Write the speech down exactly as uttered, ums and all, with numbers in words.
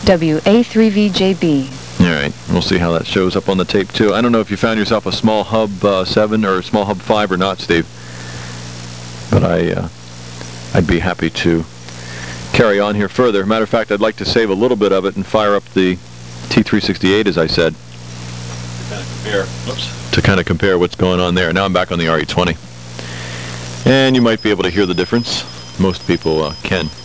W A three V J B. All right, we'll see how that shows up on the tape too. I don't know if you found yourself a small hub uh, seven or a small hub five or not, Steve. But I, uh, I'd be happy to carry on here further. Matter of fact, I'd like to save a little bit of it and fire up the T three sixty-eight, as I said, to kind of compare. Oops. To kind of compare what's going on there. Now I'm back on the R E twenty, and you might be able to hear the difference. Most people uh, can.